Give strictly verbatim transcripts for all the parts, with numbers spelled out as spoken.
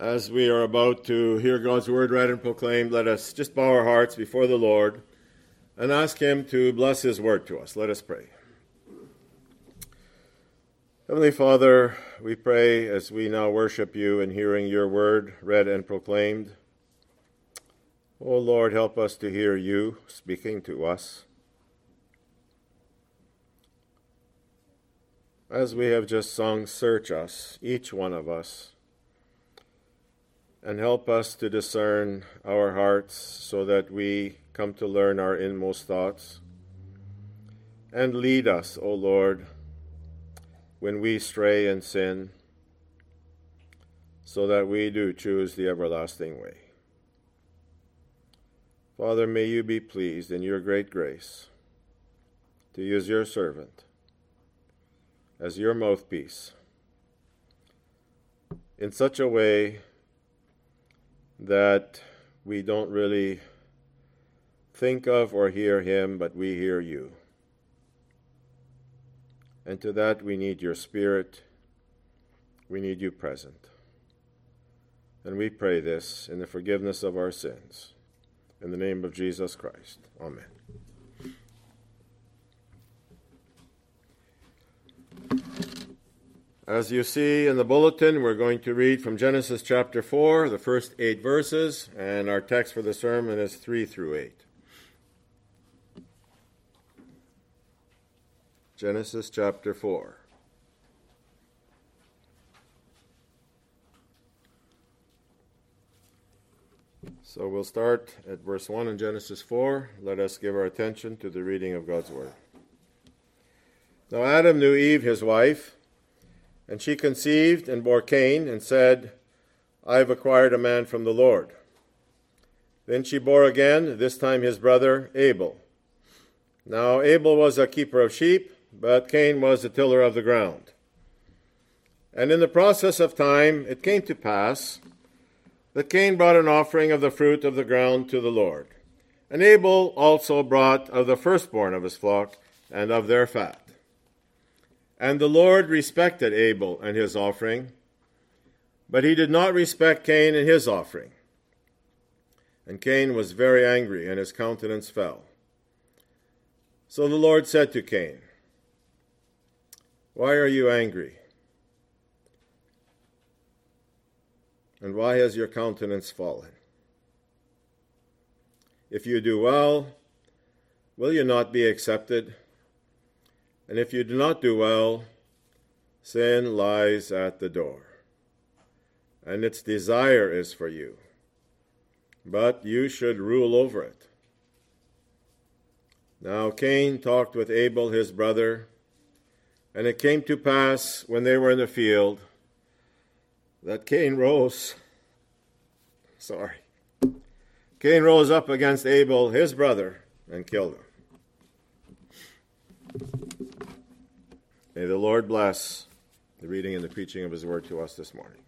As we are about to hear God's word read and proclaimed, let us just bow our hearts before the Lord and ask Him to bless His word to us. Let us pray. Heavenly Father, we pray as we now worship You in hearing Your word read and proclaimed. O Lord, help us to hear You speaking to us. As we have just sung, search us, each one of us, and help us to discern our hearts so that we come to learn our inmost thoughts. And lead us, O Lord, when we stray and sin, so that we do choose the everlasting way. Father, may You be pleased in Your great grace to use Your servant as Your mouthpiece in such a way that we don't really think of or hear Him, but we hear You. And to that we need Your Spirit. We need You present. And we pray this in the forgiveness of our sins. In the name of Jesus Christ. Amen. As you see in the bulletin, we're going to read from Genesis chapter four, the first eight verses, and our text for the sermon is three through eight. Genesis chapter four. So we'll start at verse one in Genesis four. Let us give our attention to the reading of God's word. Now Adam knew Eve, his wife, and she conceived and bore Cain, and said, I have acquired a man from the Lord. Then she bore again, this time his brother Abel. Now Abel was a keeper of sheep, but Cain was a tiller of the ground. And in the process of time it came to pass that Cain brought an offering of the fruit of the ground to the Lord. And Abel also brought of the firstborn of his flock and of their fat. And the Lord respected Abel and his offering, but He did not respect Cain and his offering. And Cain was very angry, and his countenance fell. So the Lord said to Cain, Why are you angry? And why has your countenance fallen? If you do well, will you not be accepted? And if you do not do well, sin lies at the door, and its desire is for you, but you should rule over it. Now Cain talked with Abel his brother, and it came to pass when they were in the field that Cain rose, sorry, Cain rose up against Abel his brother and killed him. May the Lord bless the reading and the preaching of His word to us this morning.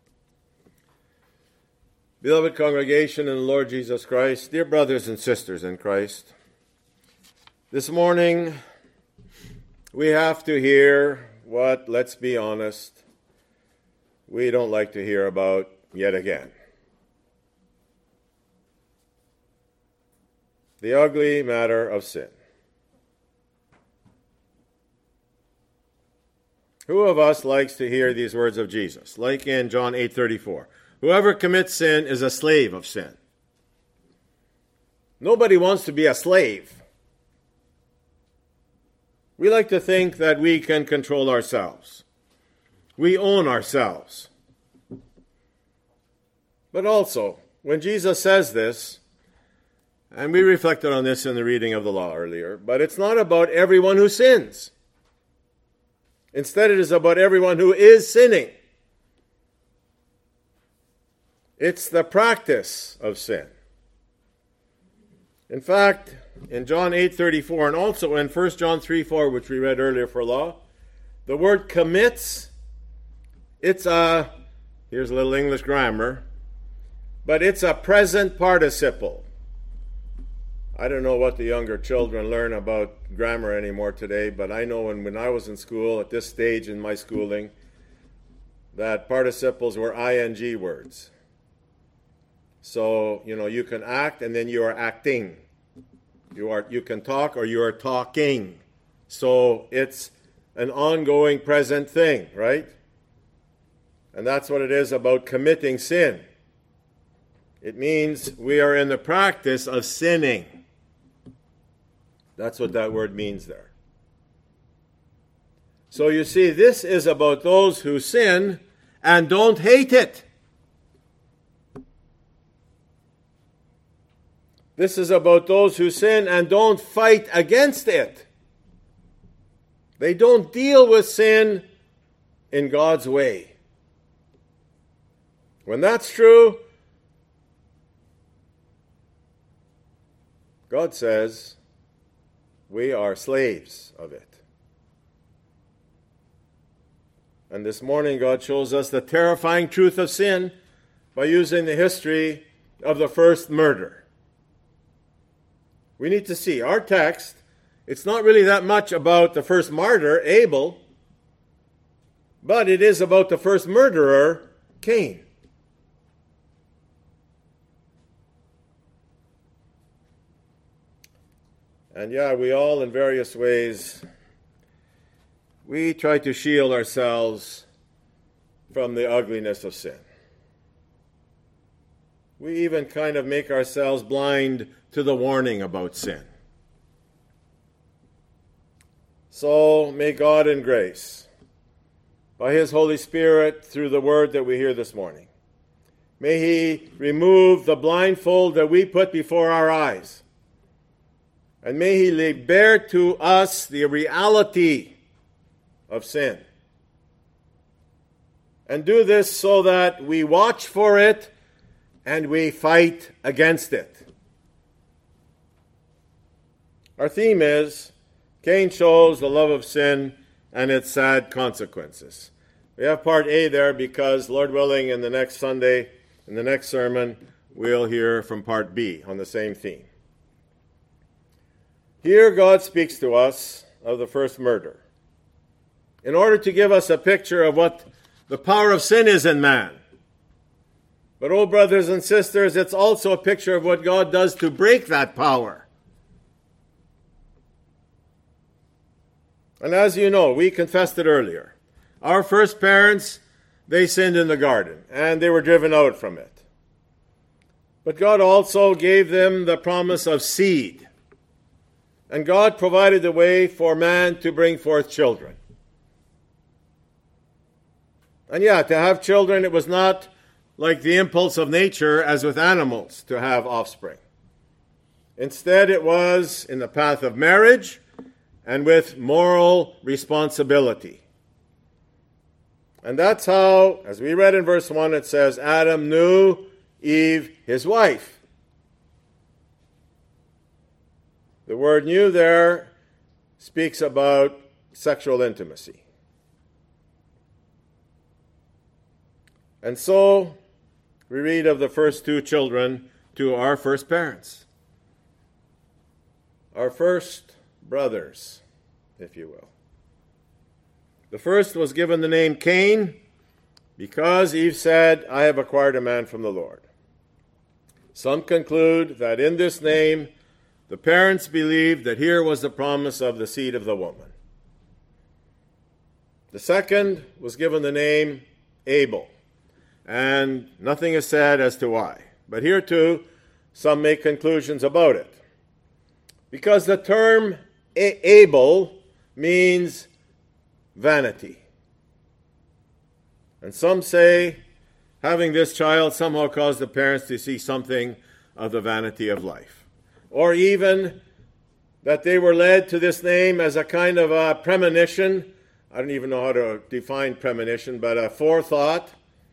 Beloved congregation in the Lord Jesus Christ, dear brothers and sisters in Christ, this morning we have to hear what, let's be honest, we don't like to hear about yet again. The ugly matter of sin. Who of us likes to hear these words of Jesus? Like in John eight thirty-four. Whoever commits sin is a slave of sin. Nobody wants to be a slave. We like to think that we can control ourselves. We own ourselves. But also, when Jesus says this, and we reflected on this in the reading of the law earlier, but it's not about everyone who sins. Instead, it is about everyone who is sinning. It's the practice of sin. In fact, in John eight thirty-four and also in First John three four, which we read earlier for law, the word commits, it's a, here's a little English grammar, but it's a present participle. I don't know what the younger children learn about grammar anymore today, but I know when, when I was in school, at this stage in my schooling, that participles were ing words. So, you know, you can act and then you are acting. You are you can talk or you are talking. So it's an ongoing present thing, right? And that's what it is about committing sin. It means we are in the practice of sinning. That's what that word means there. So you see, this is about those who sin and don't hate it. This is about those who sin and don't fight against it. They don't deal with sin in God's way. When that's true, God says we are slaves of it. And this morning God shows us the terrifying truth of sin by using the history of the first murder. We need to see our text, it's not really that much about the first martyr, Abel, but it is about the first murderer, Cain. And yeah, we all in various ways, we try to shield ourselves from the ugliness of sin. We even kind of make ourselves blind to the warning about sin. So may God in grace, by His Holy Spirit, through the word that we hear this morning, may He remove the blindfold that we put before our eyes. And may He lay bare to us the reality of sin. And do this so that we watch for it and we fight against it. Our theme is Cain shows the love of sin and its sad consequences. We have part A there because, Lord willing, in the next Sunday, in the next sermon, we'll hear from part B on the same theme. Here God speaks to us of the first murder in order to give us a picture of what the power of sin is in man. But, oh, brothers and sisters, it's also a picture of what God does to break that power. And as you know, we confessed it earlier. Our first parents, they sinned in the garden, and they were driven out from it. But God also gave them the promise of seed. And God provided the way for man to bring forth children. And yeah, to have children, it was not like the impulse of nature as with animals to have offspring. Instead, it was in the path of marriage and with moral responsibility. And that's how, as we read in verse one, it says, Adam knew Eve, his wife. The word knew there speaks about sexual intimacy. And so, we read of the first two children to our first parents. Our first brothers, if you will. The first was given the name Cain because Eve said, I have acquired a man from the Lord. Some conclude that in this name, the parents believed that here was the promise of the seed of the woman. The second was given the name Abel, and nothing is said as to why. But here too, some make conclusions about it. Because the term A- Abel means vanity. And some say having this child somehow caused the parents to see something of the vanity of life. Or even that they were led to this name as a kind of a premonition. I don't even know how to define premonition, but a forethought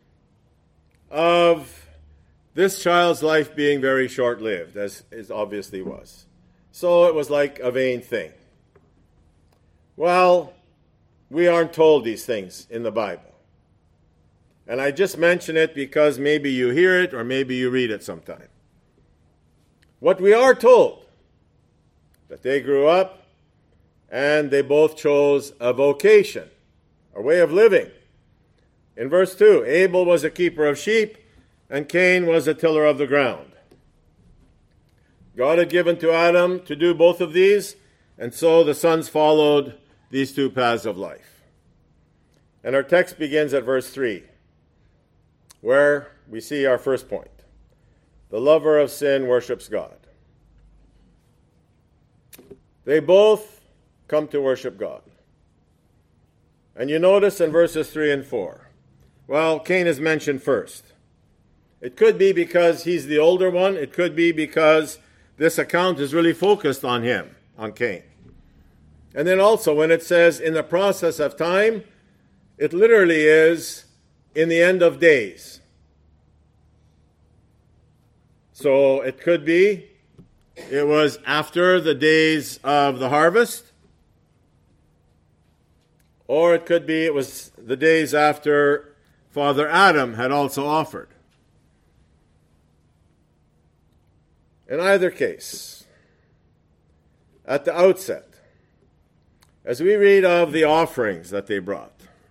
of this child's life being very short-lived, as it obviously was. So it was like a vain thing. Well, we aren't told these things in the Bible. And I just mention it because maybe you hear it or maybe you read it sometime. What we are told, that they grew up and they both chose a vocation, a way of living, In verse two, Abel was a keeper of sheep, and Cain was a tiller of the ground. God had given to Adam to do both of these, and so the sons followed these two paths of life. And our text begins at verse three, where we see our first point. The lover of sin worships God. They both come to worship God. And you notice in verses three and four, well, Cain is mentioned first. It could be because he's the older one. It could be because this account is really focused on him, on Cain. And then also when it says in the process of time, it literally is in the end of days. So it could be it was after the days of the harvest, or it could be it was the days after Father Adam had also offered. In either case, at the outset, as we read of the offerings that they brought,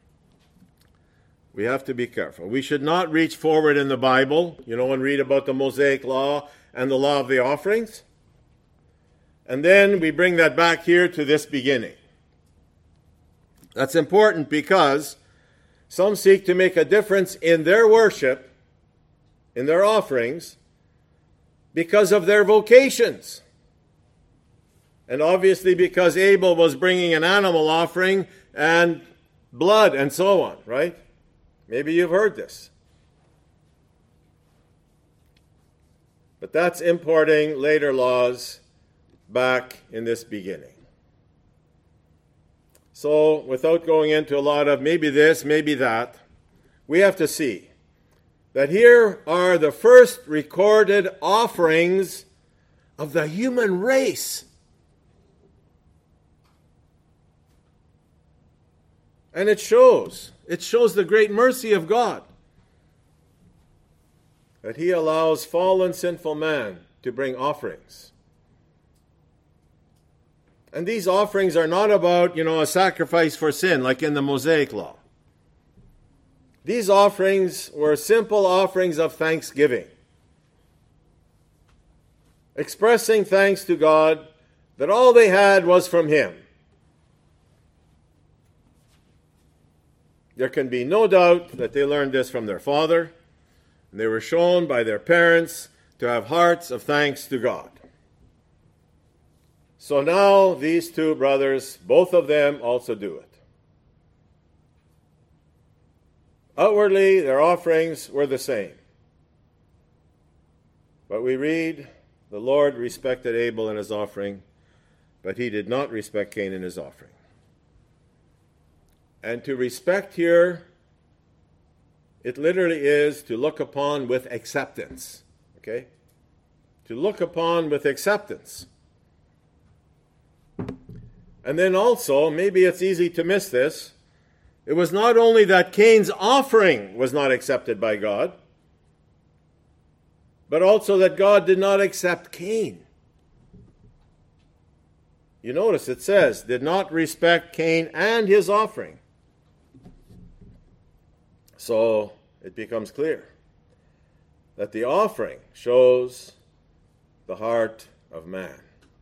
we have to be careful. We should not reach forward in the Bible, you know, and read about the Mosaic law and the law of the offerings. And then we bring that back here to this beginning. That's important because some seek to make a difference in their worship, in their offerings, because of their vocations. And obviously because Abel was bringing an animal offering and blood and so on, right? Maybe you've heard this. But that's importing later laws back in this beginning. So, without going into a lot of maybe this, maybe that, we have to see that here are the first recorded offerings of the human race. And it shows. It shows the great mercy of God that He allows fallen, sinful man to bring offerings. And these offerings are not about, you know, a sacrifice for sin like in the Mosaic law. These offerings were simple offerings of thanksgiving, expressing thanks to God that all they had was from Him. There can be no doubt that they learned this from their father, and they were shown by their parents to have hearts of thanks to God. So now these two brothers, both of them also do it. Outwardly, their offerings were the same. But we read, the Lord respected Abel in his offering, but He did not respect Cain in his offering. And to respect here, it literally is to look upon with acceptance. Okay? To look upon with acceptance. And then also, maybe it's easy to miss this, it was not only that Cain's offering was not accepted by God, but also that God did not accept Cain. You notice it says, did not respect Cain and his offering. So it becomes clear that the offering shows the heart of man.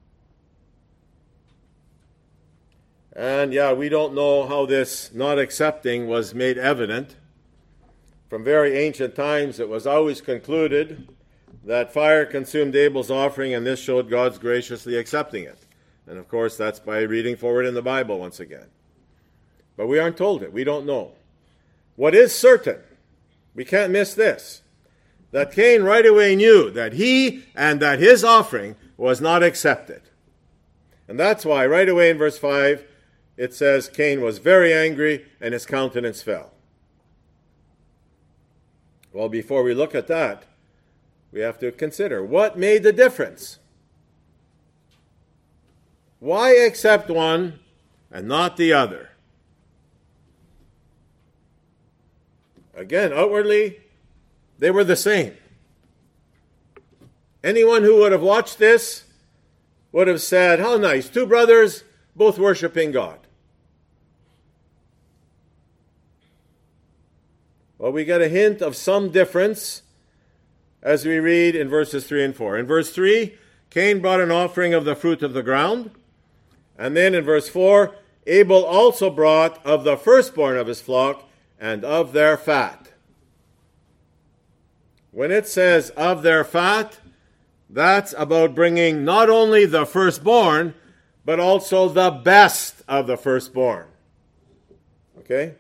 And yeah, we don't know how this not accepting was made evident. From very ancient times, it was always concluded that fire consumed Abel's offering, and this showed God's graciously accepting it. And of course, that's by reading forward in the Bible once again. But we aren't told it. We don't know. What is certain, we can't miss this, that Cain right away knew that he and that his offering was not accepted. And that's why right away in verse five, it says Cain was very angry and his countenance fell. Well, before we look at that, we have to consider what made the difference. Why accept one and not the other? Again, outwardly, they were the same. Anyone who would have watched this would have said, how nice, two brothers, both worshiping God. Well, we get a hint of some difference as we read in verses three and four. In verse three, Cain brought an offering of the fruit of the ground. And then in verse four, Abel also brought of the firstborn of his flock and of their fat. When it says of their fat, that's about bringing not only the firstborn, but also the best of the firstborn. Okay?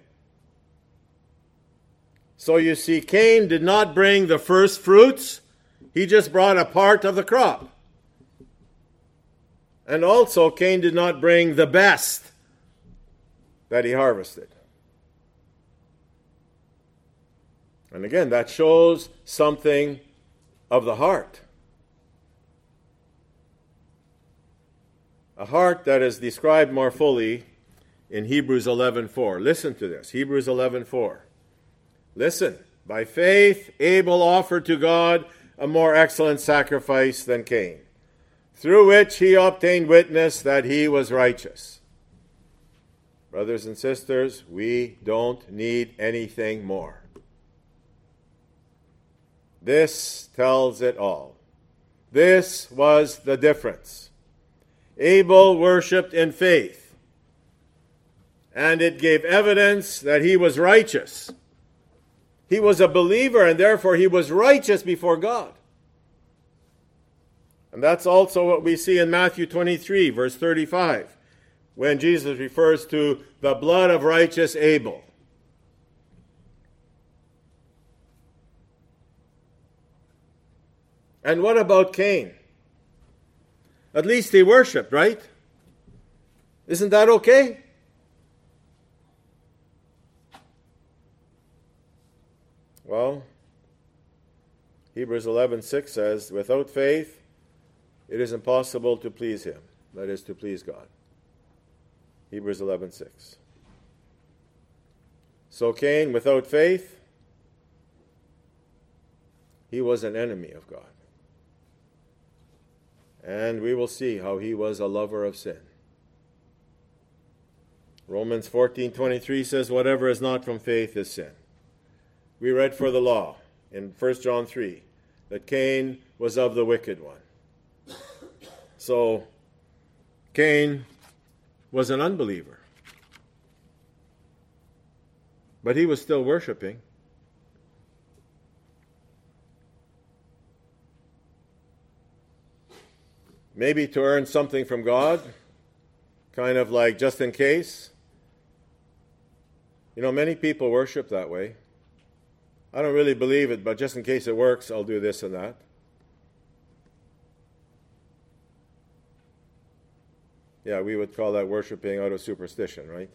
So you see, Cain did not bring the first fruits. He just brought a part of the crop. And also, Cain did not bring the best that he harvested. And again, that shows something of the heart. A heart that is described more fully in Hebrews eleven four. Listen to this, Hebrews eleven four. Listen, by faith Abel offered to God a more excellent sacrifice than Cain, through which he obtained witness that he was righteous. Brothers and sisters, we don't need anything more. This tells it all. This was the difference. Abel worshipped in faith, and it gave evidence that he was righteous. He was a believer, and therefore he was righteous before God. And that's also what we see in Matthew twenty-three, verse thirty-five, when Jesus refers to the blood of righteous Abel. And what about Cain? At least he worshipped, right? Isn't that okay? Well, Hebrews eleven six says, without faith, it is impossible to please him. That is, to please God. Hebrews eleven six. So Cain, without faith, he was an enemy of God. And we will see how he was a lover of sin. Romans fourteen twenty-three says, whatever is not from faith is sin. We read for the law in First John three that Cain was of the wicked one. So, Cain was an unbeliever. But he was still worshiping. Maybe to earn something from God, kind of like just in case. You know, many people worship that way. I don't really believe it, but just in case it works, I'll do this and that. Yeah, we would call that worshiping out of superstition, right?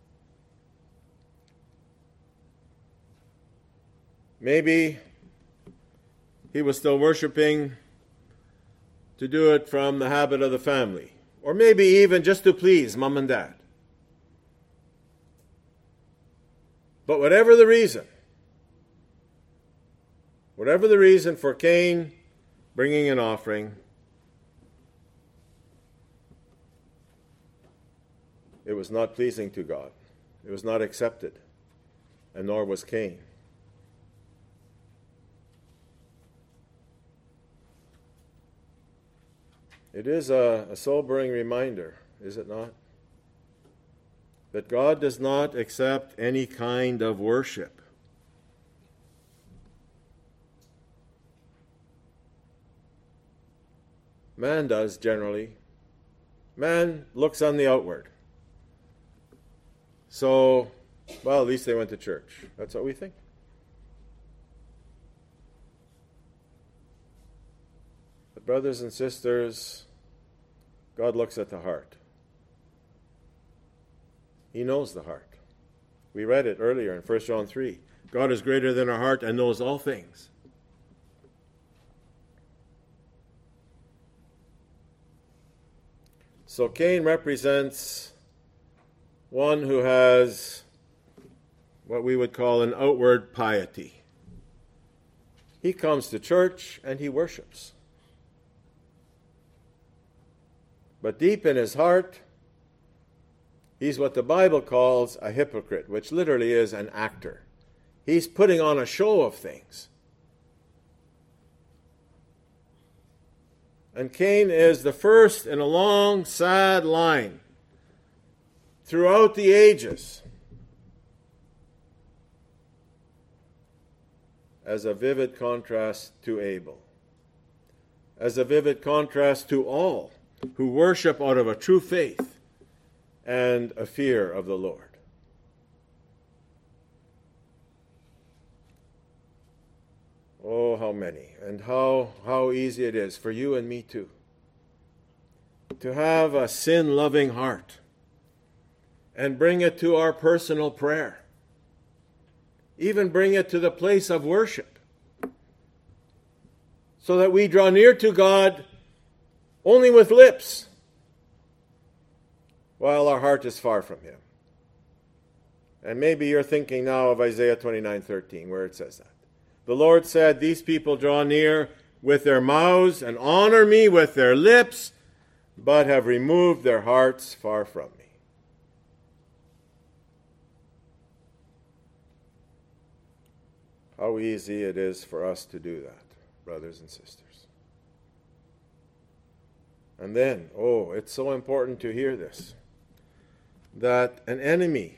Maybe he was still worshiping to do it from the habit of the family, or maybe even just to please mom and dad. But whatever the reason, whatever the reason for Cain bringing an offering, it was not pleasing to God. It was not accepted, and nor was Cain. It is a, a sobering reminder, is it not? That God does not accept any kind of worship. Man does, generally. Man looks on the outward. So, well, at least they went to church. That's what we think. But brothers and sisters, God looks at the heart. He knows the heart. We read it earlier in First John three. God is greater than our heart and knows all things. So Cain represents one who has what we would call an outward piety. He comes to church and he worships. But deep in his heart, he's what the Bible calls a hypocrite, which literally is an actor. He's putting on a show of things. And Cain is the first in a long, sad line throughout the ages as a vivid contrast to Abel, as a vivid contrast to all who worship out of a true faith and a fear of the Lord. Oh, how many, and how, how easy it is for you and me too, to have a sin-loving heart and bring it to our personal prayer. Even bring it to the place of worship, so that we draw near to God only with lips, while our heart is far from Him. And maybe you're thinking now of Isaiah twenty-nine thirteen, where it says that. The Lord said, "These people draw near with their mouths and honor me with their lips, but have removed their hearts far from me." How easy it is for us to do that, brothers and sisters. And then, oh, it's so important to hear this, that an enemy,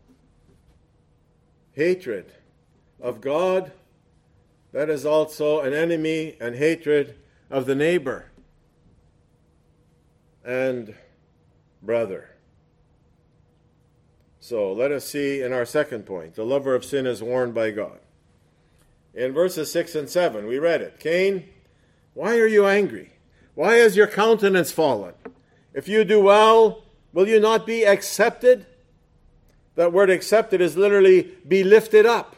hatred of God, that is also an enemy and hatred of the neighbor and brother. So let us see in our second point, the lover of sin is warned by God. In verses six and seven, we read it. Cain, why are you angry? Why has your countenance fallen? If you do well, will you not be accepted? That word accepted is literally be lifted up.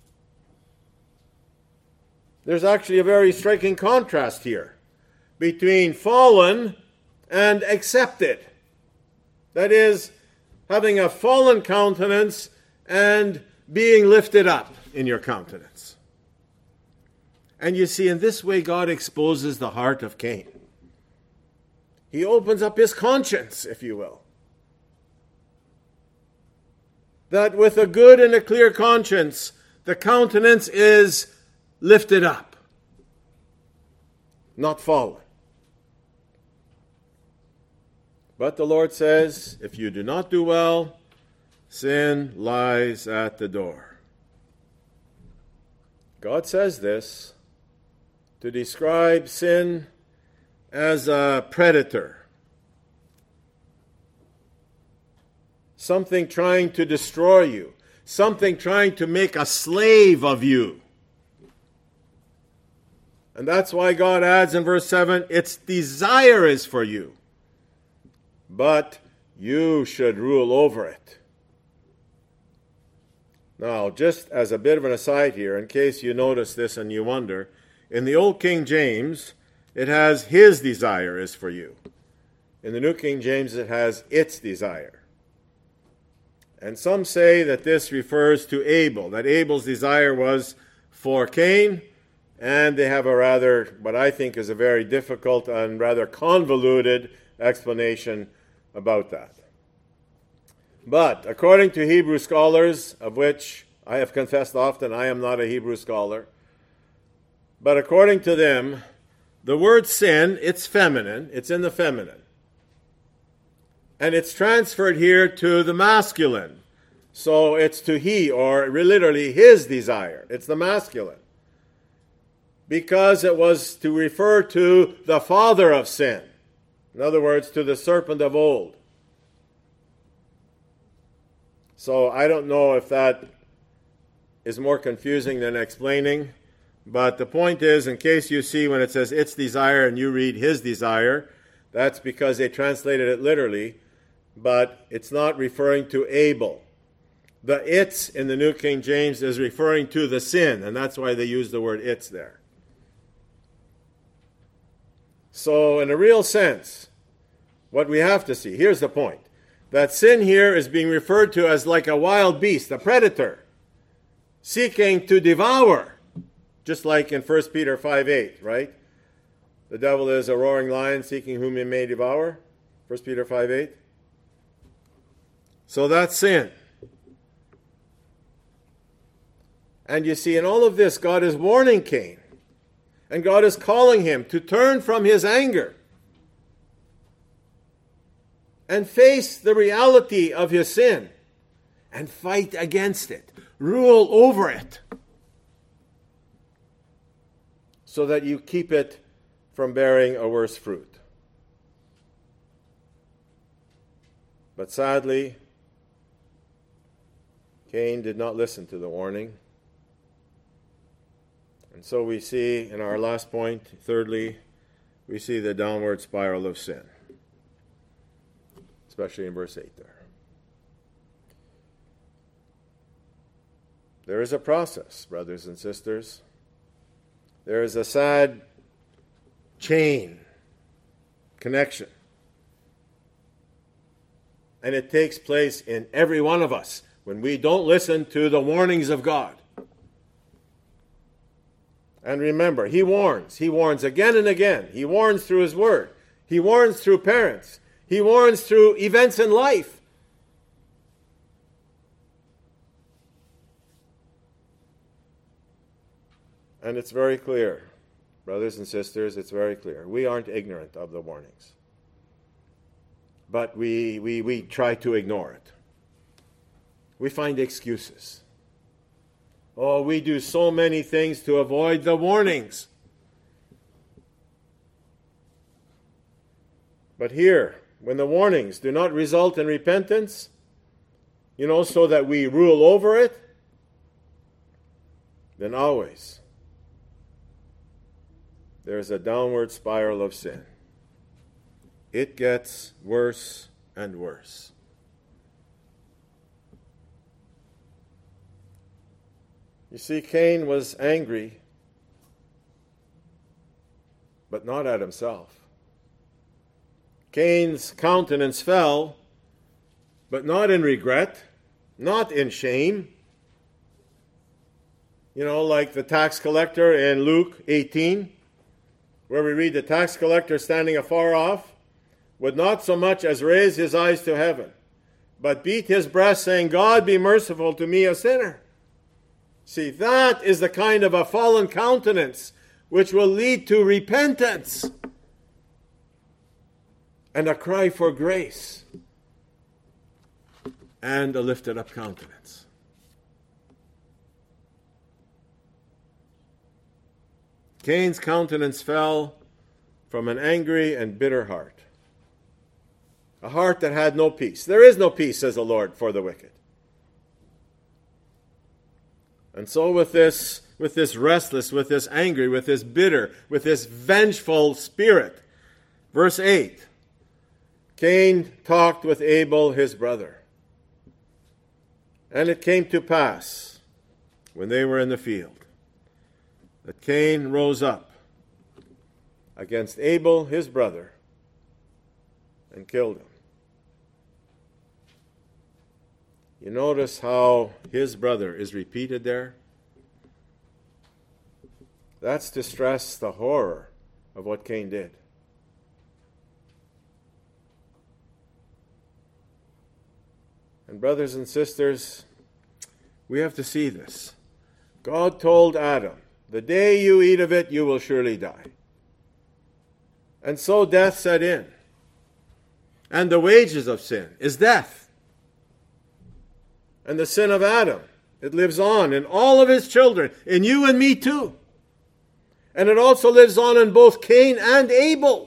There's actually a very striking contrast here between fallen and accepted. That is, having a fallen countenance and being lifted up in your countenance. And you see, in this way, God exposes the heart of Cain. He opens up his conscience, if you will. That with a good and a clear conscience, the countenance is lifted up, not fallen. But the Lord says, if you do not do well, sin lies at the door. God says this to describe sin as a predator, something trying to destroy you, something trying to make a slave of you. And that's why God adds in verse seven, its desire is for you, but you should rule over it. Now, just as a bit of an aside here, in case you notice this and you wonder, in the Old King James, it has his desire is for you. In the New King James, it has its desire. And some say that this refers to Abel, that Abel's desire was for Cain, and they have a rather, what I think is a very difficult and rather convoluted explanation about that. But according to Hebrew scholars, of which I have confessed often I am not a Hebrew scholar, but according to them, the word sin, it's feminine, it's in the feminine. And it's transferred here to the masculine. So it's to he, or literally his desire. It's the masculine. Because it was to refer to the father of sin. In other words, to the serpent of old. So I don't know if that is more confusing than explaining. But the point is, in case you see when it says its desire and you read his desire, that's because they translated it literally, but it's not referring to Abel. The its in the New King James is referring to the sin, and that's why they use the word its there. So in a real sense, what we have to see, here's the point, that sin here is being referred to as like a wild beast, a predator, seeking to devour. Just like in First Peter five eight, right? The devil is a roaring lion seeking whom he may devour. First Peter five eight. So that's sin. And you see, in all of this, God is warning Cain. And God is calling him to turn from his anger and face the reality of his sin and fight against it. Rule over it so that you keep it from bearing a worse fruit. But sadly, Cain did not listen to the warning. And so we see in our last point, thirdly, we see the downward spiral of sin, especially in verse eight there. There is a process, brothers and sisters. There is a sad chain connection. And it takes place in every one of us when we don't listen to the warnings of God. And remember, he warns. He warns again and again. He warns through his word. He warns through parents. He warns through events in life. And it's very clear, brothers and sisters, it's very clear. We aren't ignorant of the warnings. But we, we, we try to ignore it. We find excuses. Oh, we do so many things to avoid the warnings. But here, when the warnings do not result in repentance, you know, so that we rule over it, then always there's a downward spiral of sin. It gets worse and worse. You see, Cain was angry, but not at himself. Cain's countenance fell, but not in regret, not in shame. You know, like the tax collector in Luke eighteen, where we read the tax collector standing afar off, would not so much as raise his eyes to heaven, but beat his breast, saying, God be merciful to me, a sinner. See, that is the kind of a fallen countenance which will lead to repentance and a cry for grace and a lifted up countenance. Cain's countenance fell from an angry and bitter heart, a heart that had no peace. There is no peace, says the Lord, for the wicked. And so with this, with this restless, with this angry, with this bitter, with this vengeful spirit, verse eight, Cain talked with Abel his brother. And it came to pass, when they were in the field, that Cain rose up against Abel his brother and killed him. You notice how his brother is repeated there? That's to stress the horror of what Cain did. And brothers and sisters, we have to see this. God told Adam, the day you eat of it, you will surely die. And so death set in. And the wages of sin is death. And the sin of Adam, it lives on in all of his children, in you and me too. And it also lives on in both Cain and Abel.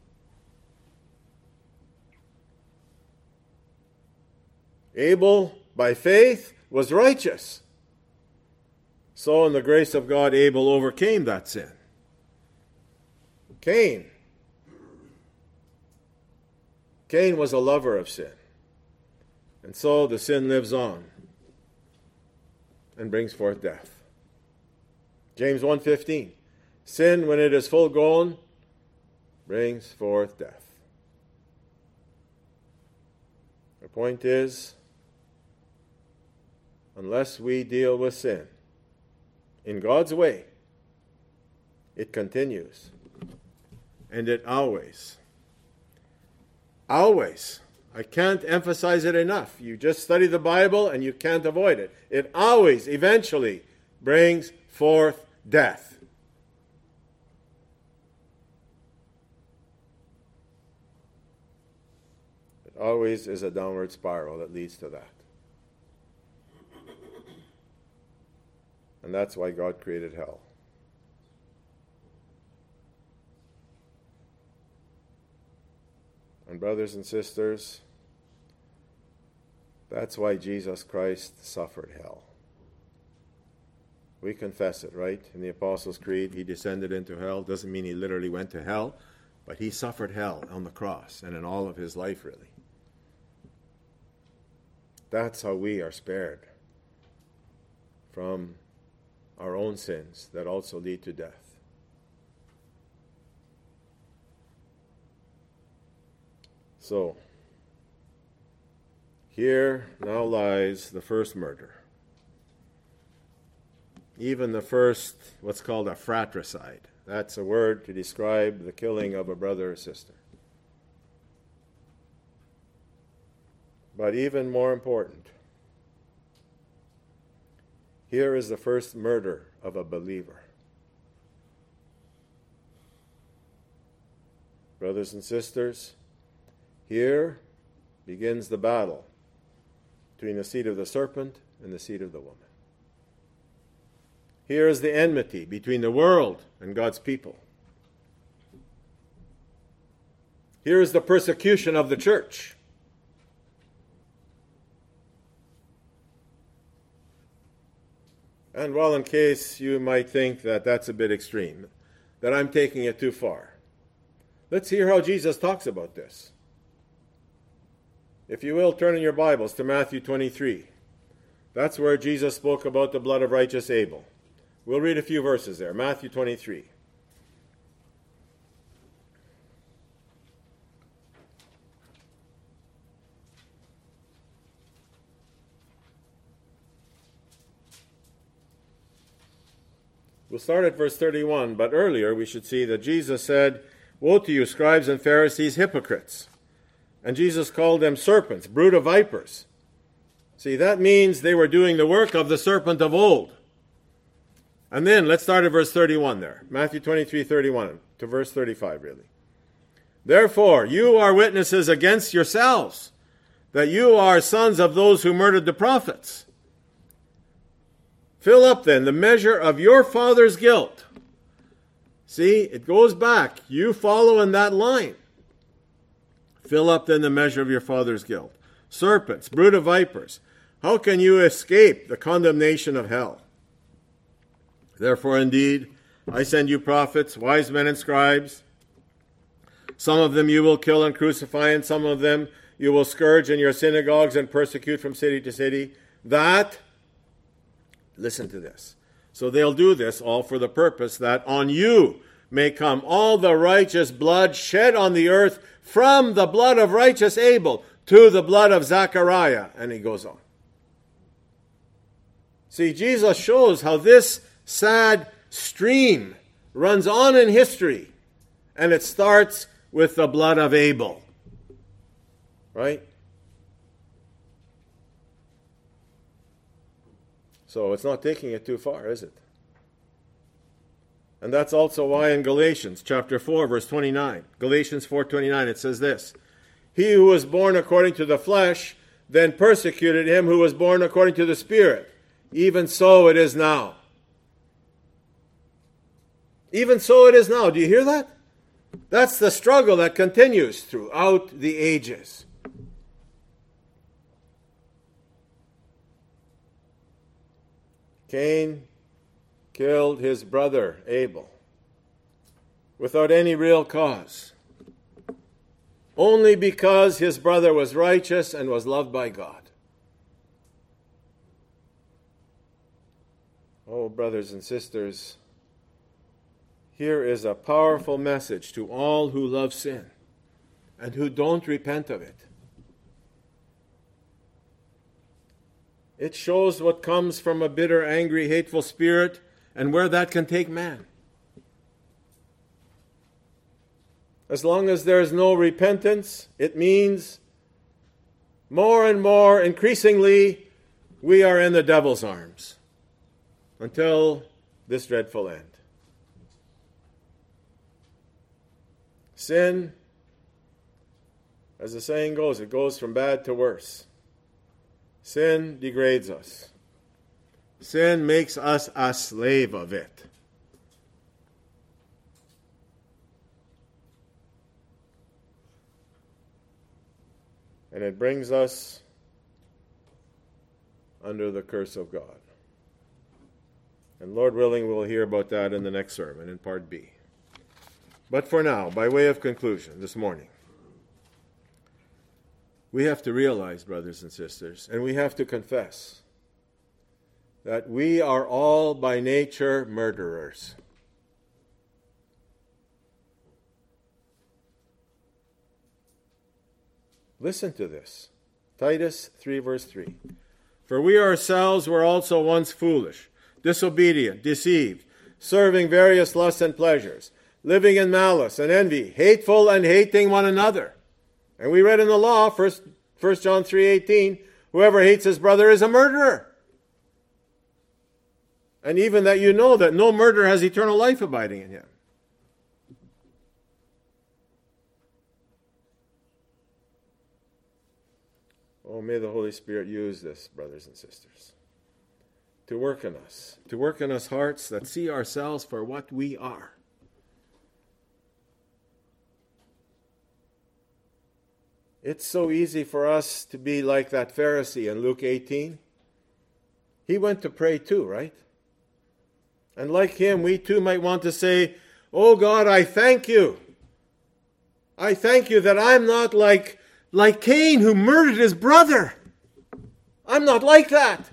Abel, by faith, was righteous. So in the grace of God, Abel overcame that sin. Cain. Cain was a lover of sin. And so the sin lives on and brings forth death. James one fifteen. Sin, when it is full grown, brings forth death. The point is, unless we deal with sin in God's way, it continues. And it always, always, I can't emphasize it enough. You just study the Bible and you can't avoid it. It always, eventually, brings forth death. It always is a downward spiral that leads to that. And that's why God created hell. And brothers and sisters, that's why Jesus Christ suffered hell. We confess it, right? In the Apostles' Creed, he descended into hell. Doesn't mean he literally went to hell, but he suffered hell on the cross and in all of his life, really. That's how we are spared from our own sins that also lead to death. So, here now lies the first murder. Even the first, what's called a fratricide. That's a word to describe the killing of a brother or sister. But even more important, here is the first murder of a believer. Brothers and sisters, here begins the battle between the seed of the serpent and the seed of the woman. Here is the enmity between the world and God's people. Here is the persecution of the church. And well, in case you might think that that's a bit extreme, that I'm taking it too far, let's hear how Jesus talks about this. If you will, turn in your Bibles to Matthew twenty-three. That's where Jesus spoke about the blood of righteous Abel. We'll read a few verses there. Matthew twenty-three. We'll start at verse thirty-one, but earlier we should see that Jesus said, "Woe to you, scribes and Pharisees, hypocrites!" And Jesus called them serpents, brood of vipers. See, that means they were doing the work of the serpent of old. And then, let's start at verse thirty-one there. Matthew twenty-three, thirty-one to verse thirty-five, really. "Therefore, you are witnesses against yourselves, that you are sons of those who murdered the prophets. Fill up, then, the measure of your father's guilt." See, it goes back. You follow in that line. Fill up, then, the measure of your father's guilt. Serpents, brood of vipers, how can you escape the condemnation of hell? Therefore, indeed, I send you prophets, wise men and scribes. Some of them you will kill and crucify, and some of them you will scourge in your synagogues and persecute from city to city. That, listen to this. So they'll do this all for the purpose that on you may come all the righteous blood shed on the earth, from the blood of righteous Abel to the blood of Zechariah. And he goes on. See, Jesus shows how this sad stream runs on in history, and it starts with the blood of Abel. Right? So it's not taking it too far, is it? And that's also why in Galatians chapter four, verse twenty-nine, Galatians four twenty-nine, it says this, "He who was born according to the flesh then persecuted him who was born according to the Spirit. Even so it is now." Even so it is now. Do you hear that? That's the struggle that continues throughout the ages. Cain killed his brother Abel without any real cause, only because his brother was righteous and was loved by God. Oh, brothers and sisters, here is a powerful message to all who love sin and who don't repent of it. It shows what comes from a bitter, angry, hateful spirit and where that can take man. As long as there is no repentance, it means more and more, increasingly, we are in the devil's arms. until this dreadful end. Sin, as the saying goes, it goes from bad to worse. Sin degrades us. Sin makes us a slave of it. And it brings us under the curse of God. And Lord willing, we'll hear about that in the next sermon, in part B. But for now, by way of conclusion this morning, we have to realize, brothers and sisters, and we have to confess that we are all by nature murderers. Listen to this. Titus three, verse three. For we ourselves were also once foolish, disobedient, deceived, serving various lusts and pleasures, living in malice and envy, hateful and hating one another. And we read in the law, First John three eighteen, whoever hates his brother is a murderer. And even that you know that no murderer has eternal life abiding in him. Oh, may the Holy Spirit use this, brothers and sisters, to work in us, to work in us hearts that see ourselves for what we are. It's so easy for us to be like that Pharisee in Luke eighteen. He went to pray too, right? And like him, we too might want to say, oh God, I thank you. I thank you that I'm not like, like Cain who murdered his brother. I'm not like that.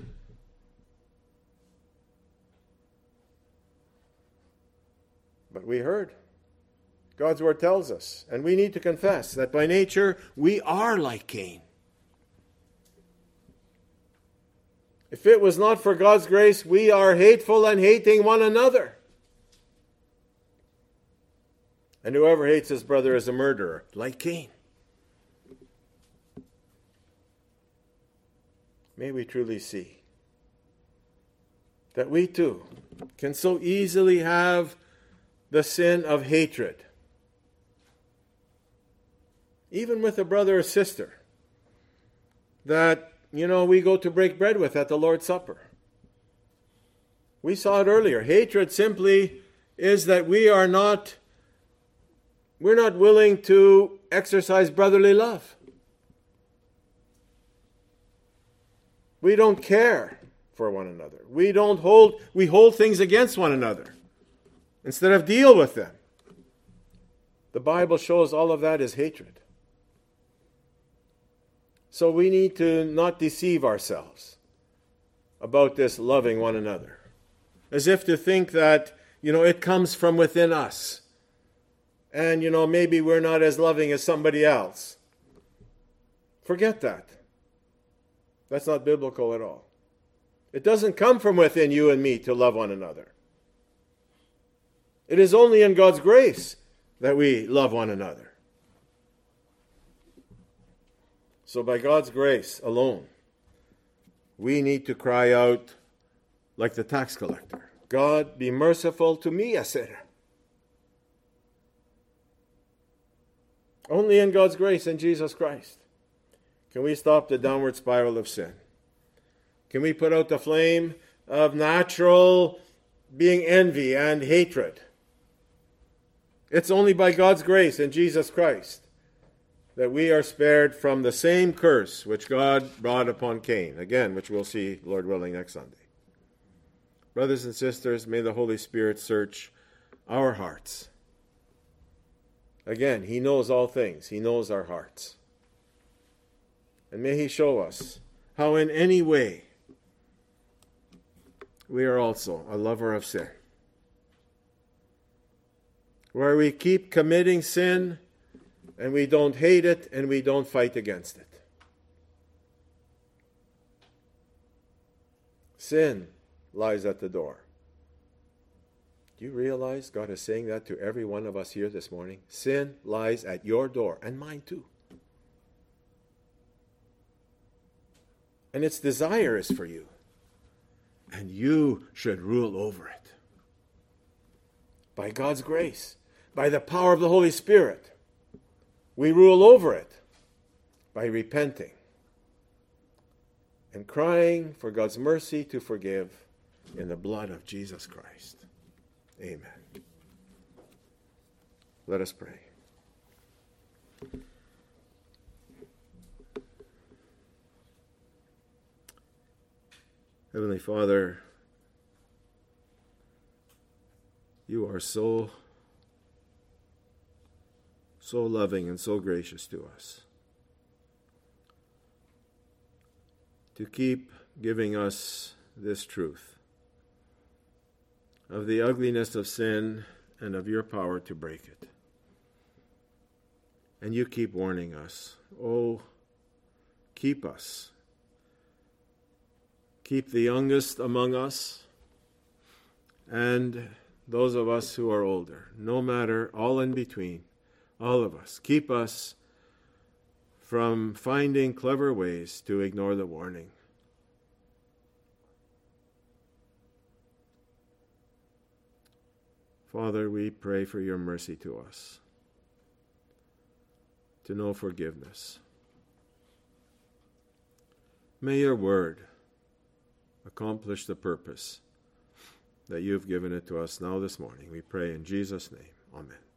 But we heard. God's word tells us, and we need to confess that by nature we are like Cain. If it was not for God's grace, we are hateful and hating one another. And whoever hates his brother is a murderer, like Cain. May we truly see that we too can so easily have the sin of hatred, even with a brother or sister that, you know, we go to break bread with at the Lord's Supper. We saw it earlier. Hatred simply is that we are not, we're not willing to exercise brotherly love. We don't care for one another. We don't hold, we hold things against one another instead of deal with them. The Bible shows all of that is hatred. So we need to not deceive ourselves about this loving one another. As if to think that, you know, it comes from within us. And, you know, maybe we're not as loving as somebody else. Forget that. That's not biblical at all. It doesn't come from within you and me to love one another. It is only in God's grace that we love one another. So by God's grace alone, we need to cry out like the tax collector, God, be merciful to me, a sinner. Only in God's grace in Jesus Christ can we stop the downward spiral of sin. Can we put out the flame of natural being envy and hatred? It's only by God's grace in Jesus Christ that we are spared from the same curse which God brought upon Cain. Again, which we'll see, Lord willing, next Sunday. Brothers and sisters, may the Holy Spirit search our hearts. Again, He knows all things. He knows our hearts. And may He show us how in any way we are also a lover of sin. Where we keep committing sin and we don't hate it, and we don't fight against it. Sin lies at the door. Do you realize God is saying that to every one of us here this morning? Sin lies at your door, and mine too. And its desire is for you. and you should rule over it. By God's grace, by the power of the Holy Spirit, we rule over it by repenting and crying for God's mercy to forgive in the blood of Jesus Christ. Amen. Let us pray. Heavenly Father, you are so, so loving and so gracious to us. To keep giving us this truth of the ugliness of sin and of your power to break it. And you keep warning us. Oh, keep us. Keep the youngest among us and those of us who are older, no matter, all in between, all of us. Keep us from finding clever ways to ignore the warning. Father, we pray for your mercy to us, to know forgiveness. May your word accomplish the purpose that you've given it to us now this morning. We pray in Jesus' name. Amen.